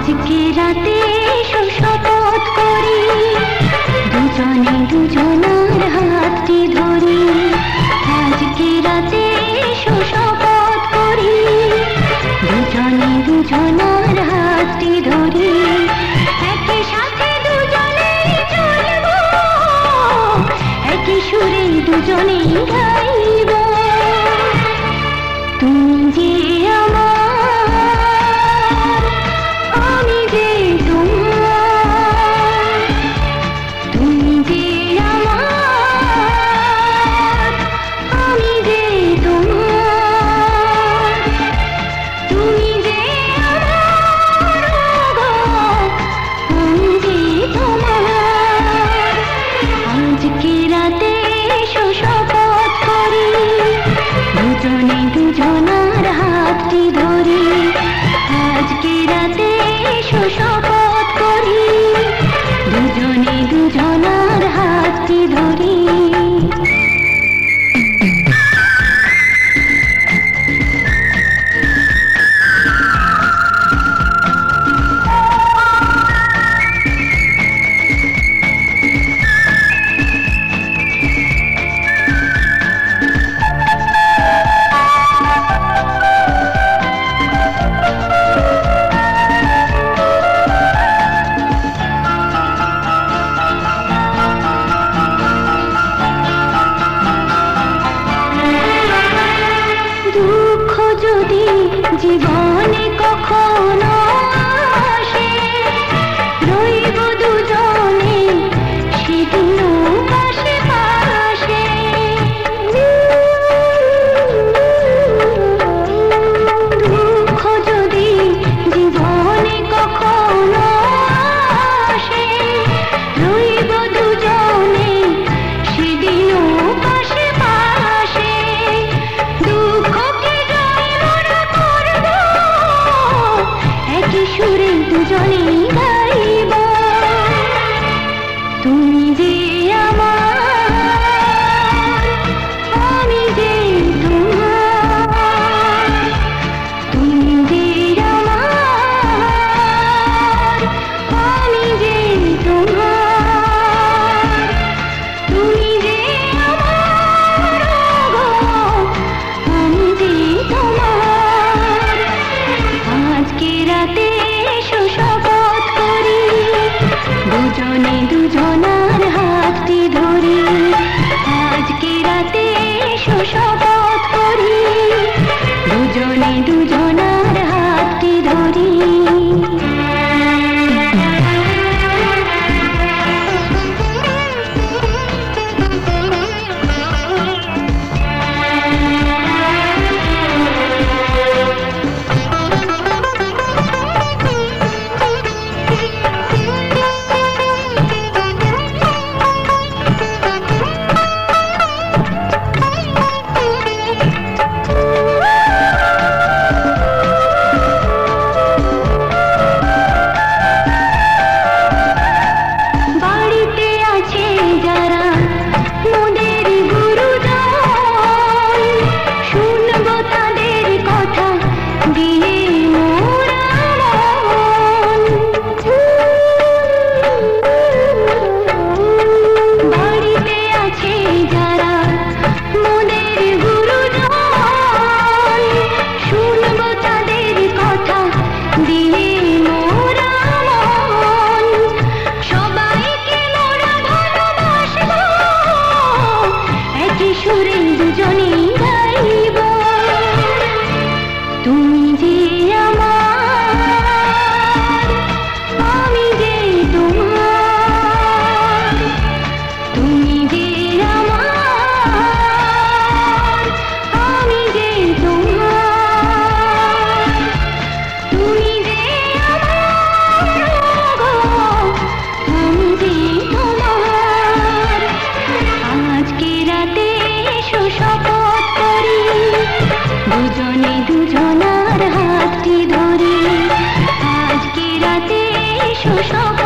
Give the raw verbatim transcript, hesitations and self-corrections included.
আজকে রাতে শপথ করি, দুজনে দুজনার হাতটি ধরি। আজকে রাতে শপথ করি, দুজনে দুজনার হাতটি ধরি। একই সাথে দুজনেই চলব, একই সুরে দুজনেই গাইব। তুমি যে আমার, আমি যে তোমার। তুমি যে আমার, আমি যে তোমার। তুমি যে আমার, আমি যে তোমার। আজকে রাতে শপথ করি, দুজনে দুজনার হাতটি ধরি। আজকে রাতে শপথ করি, দুজনে দুজনার হাতটি ধরি। দুঃখ যদি জীবনে কখনো আসে, রইব দুজনে সেদিনও পাশে পাশে। দুঃখ যদি জীবনে কখনো আসে, রইব দুজনে সেদিনও পাশে পাশে। দুঃখকে জয় মোরা করব, একই সুরে দুজনেই গাইব। তুমি যে আমার, আমি যে তোমার। তুমি যে আমার, আমি যে তোমার। তুমি যে আমার, আমি যে তোমার। আজকে রাতে শপথ করি, দুজনে দুজনার হাতটি ধরি। আজকে রাতে শপথ করি, দুজনে দুজনার হাতটি ধরি। বাড়িতে আছে যারা মোদের গুরুজন, শুনব তাদের কথা দিয়ে মোরা মন। বাড়িতে আছে যারা মোদের গুরুজন, শুনব তাদের কথা দিয়ে মোরা মন। সবাইকে মোরা ভালোবাসব, একই সুরে দুজনেই গাইব। তুমি যে আমার, আমি যে তোমার। তুমি যে আমার, আমি যে তোমার। তুমি যে আমার, আমি যে তোমার। আজকে রাতে শপথ করি, দুজনে দুজনার হাতটি ধরি। আজকে রাতে শপথ